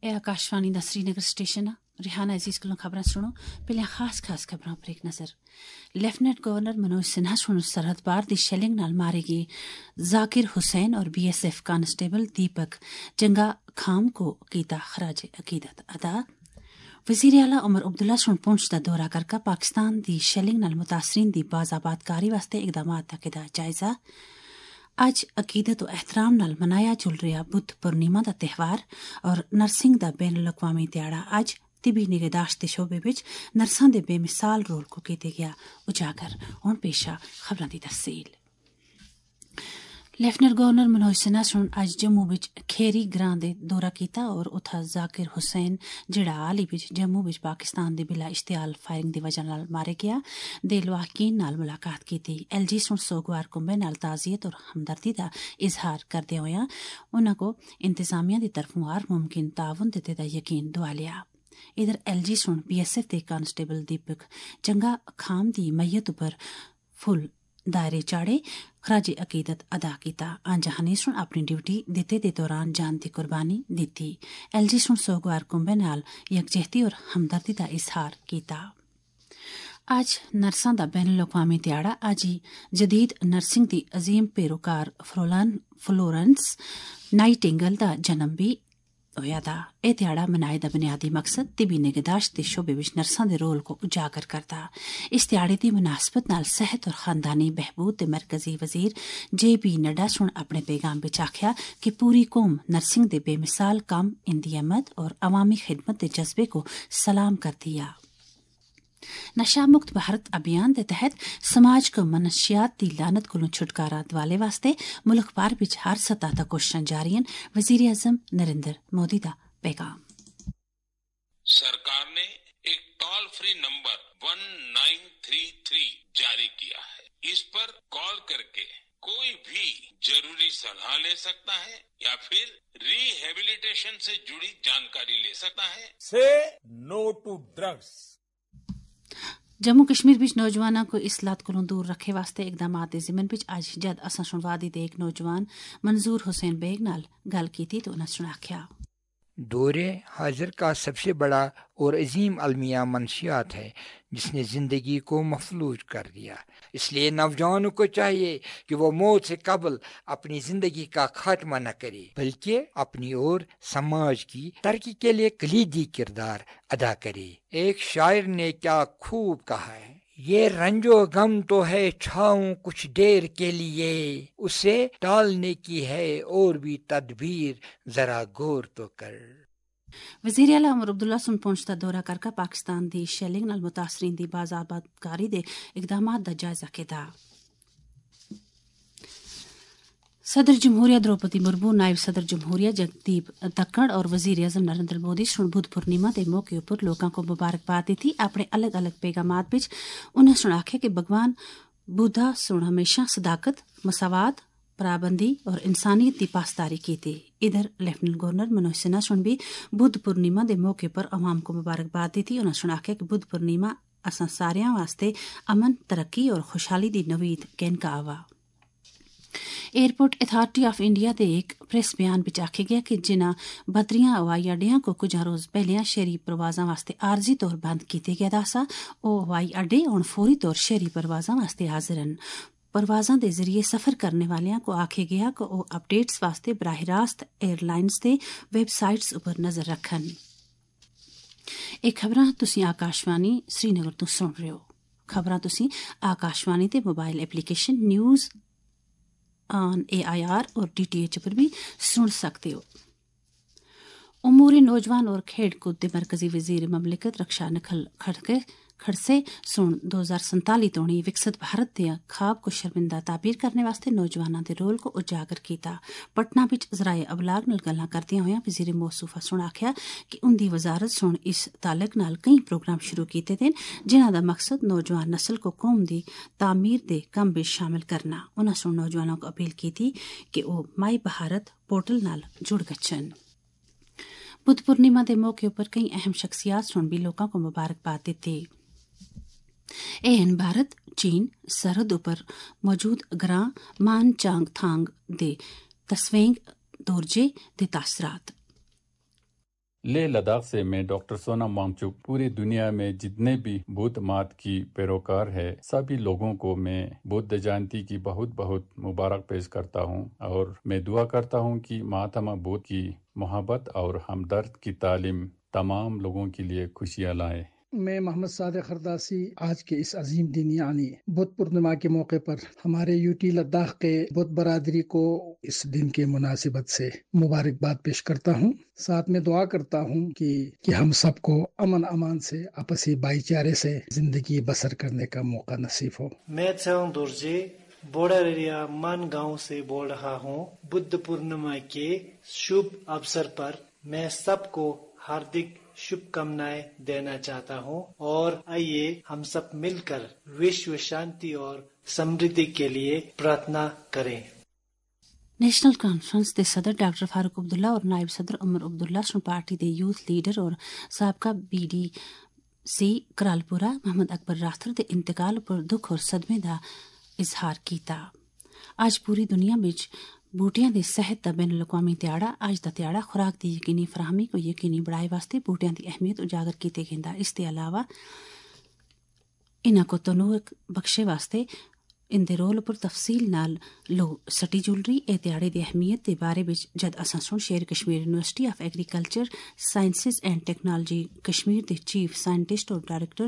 ਇਹ ਆਕਾਸ਼ਵਾਣੀ ਦਾ श्रीनगर स्टेशन ਆ। रिहाना अजीज कोलों खबरां सुनो। पहले खास खबरां पर एक नज़र। लेफ्टिनेंट गवर्नर मनोज सिन्हा हुण सरहद पार दी शेलिंग नाल मारे गए जाकिर हुसैन और BSF कांस्टेबल दीपक जंगा खाम को कीता खराज अकीदत अदा। वज़ीर आला उमर अब्दुल्ला हुण पुंछ दा दौरा करके पाकिस्तान दी शेलिंग नाल मुतासरीन दी बाज़ाबादकारी वास्ते इकदामात दा कीता जायजा। अज अकीदत और एहतराम नाल मनाया चल रहा बुद्ध पूर्णिमा दा त्यौहार और नर्सिंग दा बैन अल-अक़वामी ध्याड़ा अज तिबी निगहदाश्त दे शोबे विच नर्सां दे बेमिसाल रोल को कीते गया उजागर। हुण पेशा खबरां दी तफसील। लेफ्टिनेंट गवर्नर मनोज सिन्हा हुण अज जम्मू विच खेरी ग्रां दे दौरा कीता और उत्था जाकिर हुसैन जेड़ा हाल ही विच जम्मू विच पाकिस्तान दे बिला इश्तियाल फायरिंग दी वजह नाल मारे गया दे लवाहकीन नाल मुलाकात कीती। LG हुण सोगवार कुंभे नाल ताज़ियत और हमदर्दी दा इजहार करदे होया उन्हां को इंतजामिया दी तरफों हर मुमकिन ताउन दित्ते दा यकीन दुआ लिया। इधर LG सुन BSF दे कांस्टेबल दीपक जंगा खाम दी मैयत पर फुल दायरे चाड़े खराज अकीदत अदा कीता। आंजहानी सुन अपनी ड्यूटी दिते दे दौरान जान दी कुर्बानी दिती। LG सुन सोगवार कुंभे नाल यकजहती और हमदर्दी दा इजहार कीता। अज नर्सां दा बैन अल-अक़वामी ध्याड़ा अज जदीद नर्सिंग दी अजीम पेरोकार फ्लोरेंस नाइटिंगेल दा जन्म भी होया दा। एह ध्याड़ा मनाए दा बुनियादी मकसद तिबी निगहदाश्त दे शोबे विच नर्सां दे रोल को उजागर करदा। इस ध्याड़े दी मुनासबत नाल सेहत और खानदानी बहबूद दे मरकजी वजीर JB नड्डा सुन अपने पैगाम विच आख्या कि पूरी कौम नर्सिंग दे बेमिसाल कम इंदी अहमद और अवामी खिदमत दे जज्बे को सलाम करदी आ। नशा मुक्त भारत अभियान के तहत समाज को मनशियात दी लानत कोलों छुटकारा दिवाले वास्ते मुल्क भर विच हर सतह तक कोशिशां जारी हैं। वजीर आज़म नरेंद्र मोदी दा पैगाम। सरकार ने एक टोल फ्री नंबर 1933 जारी किया है। इस पर कॉल करके कोई भी जरूरी सलाह ले सकता है या फिर रिहेबिलिटेशन से जुड़ी जानकारी ले सकता है। Say no to drugs. Jammu Kashmir विच नौजवानों को इस लत कोलों दूर रखे वास्ते इकदामात दे ज़िमन विच अज जद असां सुनवादी दे एक नौजवान मंजूर हुसैन बेग नाल गल कीती तो उन्हें सुना आख्या। दौरे हाजिर का सबसे बड़ा और अजीम अलमिया मंशियात है जिसने ज़िंदगी को मफलूज कर दिया। इसलिए नौजवानों को चाहिए कि वो मौत से कबल अपनी ज़िंदगी का खात्मा न करे बल्कि अपनी और समाज की तरक्की के लिए कलीदी किरदार अदा करे। एक शायर ने क्या खूब कहा है, ये रंजो गम तो है छाऊं कुछ देर के लिए, उसे टालने की है और भी तदबीर जरा गौर तो कर। वज़ीर आला उमर अब्दुल्ला सुन पुंछ दा दौरा करके पाकिस्तान दी शेलिंग नाल मुतासरीन दी बाज़ाबादकारी दे इकदामात दा जायजा कीता। सदर जमहूरिया द्रौपदी मुर्मू, नायब सदर जमहूरिया जगदीप धक्कड़ और वज़ीर आज़म नरेंद्र मोदी सुन बुद्ध पूर्णिमा के मौके पर लोगों को मुबारकबाद दी। अपने अलग अलग पैगामात विच उन्हें सुन आखे कि भगवान बुद्धा सुन हमेशा सदाकत, मसावात, पराबंदी और इंसानियत की पासदारी की थी। इधर लेफ्टिनेंट गवर्नर मनोज सिन्हा सुन भी बुद्ध पूर्णिमा के मौके पर अवाम को मुबारकबाद दी थी। उन्हें सुन आखे कि बुद्ध पूर्णिमा असां सारियां वास्ते अमन, तरक्की और खुशहाली दी नवीद कहन का आवा। एयरपोर्ट अथॉरिटी ऑफ इंडिया के एक प्रेस बयान विच आखे गया कि जिन्हां बतरियां हवाई अड्डियां को कुछ रोज पहले शहरी प्रवासां वास्ते आरजी तौर बंद किया गया सा, वो हवाई अड्डे हुण फौरी तौर शहरी प्रवासां वास्ते हाजिर हैं। परवाजां दे जरिए सफर करने वालियां को आखे गया कि वो अपडेट्स वास्ते बराह रास्त एयरलाइंस दे वैबसाइट्स उपर नजर रखन। ਇਹ खबरां तुसीं आकाशवाणी श्रीनगर तो सुन रहे हो। खबरां तुसीं आकाशवाणी ते mobile application news on AIR और DTH पर भी सुन सकते हो। उमूरी नौजवान और खेड कूद के मरकजी वजीर ममलिकत रक्षा नखल खड़से सुन 2047 तोणी विकसित भारत के ख्वाब को शर्मिंदा ताबीर करने वास्ते नौजवानों के रोल को उजागर किया। पटना विच ज़राए अबलाग नाल गल्लां करदियां होयां वजीर मौसूफा सुन आख्या कि उनकी वजारत सुन इस तालक नाल कई प्रोग्राम शुरू किए थे जिन्हां दा मकसद नौजवान नस्ल को कौम की तामीर दे कम विच शामिल करना। उन्हां सुन नौजवानों को अपील की थी कि वह माई भारत पोर्टल नाल जुड़ गच्छन। बुद्ध पूर्णिमा के मौके पर कई अहम शख्सियात सुन भी लोगों को मुबारकबाद दी। एहन भारत चीन सरहद उपर मौजूद ग्रां मान चांग थांग दे तस्वेंग दोरजे दे तासरात। लेह लद्दाख से मैं डॉक्टर सोनम वांगचुक पूरी दुनिया में जितने भी बुद्ध मत की पैरोकार है सभी लोगों को मैं बुद्ध जयंती की बहुत बहुत मुबारक पेश करता हूं और मैं दुआ करता हूं कि महात्मा बुद्ध की मोहब्बत और हमदर्द की तालीम तमाम लोगों के लिए खुशियां लाए। मैं मोहम्मद सादिक खरदासी आज के इस अजीम दिन यानी बुद्ध पूर्णिमा के मौके पर हमारे यूटी लद्दाख के बुद्ध बरादरी को इस दिन के मुनासिबत से मुबारकबाद पेश करता हूं। साथ में दुआ करता हूं कि हम सबको अमन अमान से आपसी भाईचारे से जिंदगी बसर करने का मौका नसीब हो। मैं चौंग दुर्जे बॉर्डर एरिया मान गाँव से बोल रहा हूँ। बुद्ध पूर्णिमा के शुभ अवसर पर मैं सबको हार्दिक शुभकामनाएं देना चाहता हूं और आइए हम सब मिलकर विश्व शांति और समृद्धि के लिए प्रार्थना करें। नेशनल कॉन्फ्रेंस के सदर डॉक्टर फारूक अब्दुल्ला और नायब सदर उमर अब्दुल्ला ने पार्टी के यूथ लीडर और साबका BDC करालपुरा मोहम्मद अकबर राथर के इंतकाल पर दुख और सदमे का इजहार किया। आज पूरी दुनिया में बूटियां की सेहत का बैन अवी ध्याड़ा अज का ध्याड़ा खुराक की यकीनी फराहमी को यकीनी बढ़ाए वास्ते बूटियां की अहमियत उजागर किया गया। इसके अलावा इन्हां को तनूक बख्शे वास्ते इनके रोल पर तफसील नाल लो सटी जुलरी ए ध्याड़े की अहमियत के बारे में जद असां सुन Sher Kashmir university of agriculture sciences and technology Kashmir के चीफ साइंटिस्ट और director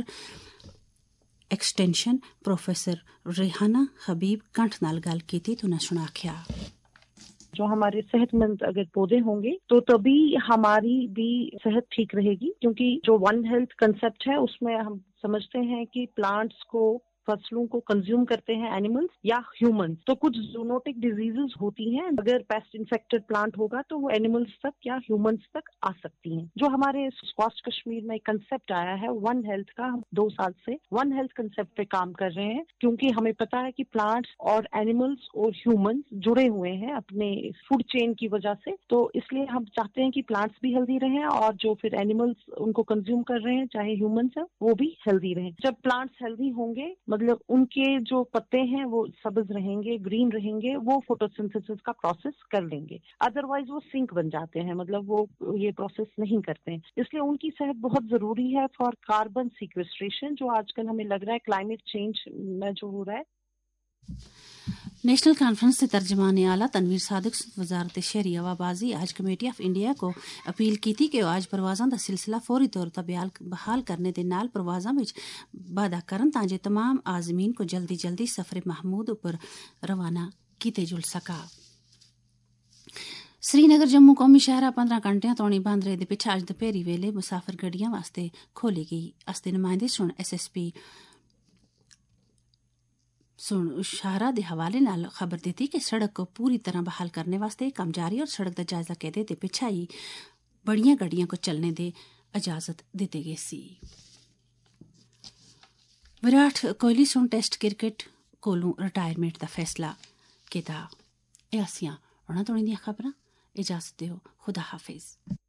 extension professor Rehana Habib Kanth नाल गल की तो उन्हें सुनाख्या जो हमारे सेहतमंद अगर पौधे होंगे तो तभी हमारी भी सेहत ठीक रहेगी, क्योंकि जो वन हेल्थ कंसेप्ट है उसमें हम समझते हैं कि प्लांट्स को फसलों को कंज्यूम करते हैं एनिमल्स या ह्यूमंस, तो कुछ जूनोटिक डिजीजेस होती हैं। अगर पेस्ट इन्फेक्टेड प्लांट होगा तो वो एनिमल्स तक या ह्यूमंस तक आ सकती हैं। जो हमारे स्वास्थ्य कश्मीर में कंसेप्ट आया है वन हेल्थ का, हम 2 साल से वन हेल्थ कंसेप्ट पे काम कर रहे हैं, क्योंकि हमें पता है कि प्लांट्स और एनिमल्स और ह्यूमंस जुड़े हुए हैं अपने फूड चेन की वजह से। तो इसलिए हम चाहते हैं कि प्लांट्स भी हेल्दी रहें और जो फिर एनिमल्स उनको कंज्यूम कर रहे हैं चाहे ह्यूमंस है वो भी हेल्दी रहें। जब प्लांट्स हेल्दी होंगे मतलब उनके जो पत्ते हैं वो सब्ज रहेंगे, ग्रीन रहेंगे, वो फोटोसिंथेसिस का प्रोसेस कर लेंगे। अदरवाइज वो सिंक बन जाते हैं, मतलब वो ये प्रोसेस नहीं करते हैं। इसलिए उनकी सेहत बहुत जरूरी है फॉर कार्बन सीक्वेस्ट्रेशन, जो आजकल हमें लग रहा है क्लाइमेट चेंज में जो हो रहा है। नेशनल कॉन्फ्रेंस के तर्जमान आला तनवीर सादिक वजारत शहरी हवाबाजी आज कमेटी ऑफ इंडिया को अपील की थी कि आज परवाज़ां दा सिलसिला फौरी तौर पर बहाल करने के नाल परवाज़ां विच बाधा करन तां जे तमाम आज़मीन को जल्दी जल्दी सफर महमूद उपर रवाना कीते जुल सका। श्रीनगर जम्मू कौमी शहरा 15 घंटियां तोड़ी बंद रहे दे पिछे अज दपहरी वेले मुसाफिर गड्डियां वास्ते खोली गई। अस्ते नुमाइंदे सुन SSP सुन शाहरा के हवाले नाल खबर दी थी कि सड़क को पूरी तरह बहाल करने वास्ते काम जारी और सड़क का जायजा कहते ते पिछा ही बड़ियां गड्डियां को चलने दे इजाजत दी गई सी। विराट कोहली सुन टेस्ट क्रिकेट कोलों रिटायरमेंट का फैसला किया। ऐसियां उन्हां तोड़ी दियां खबरां। इजाजत दिओ, खुदा हाफिज।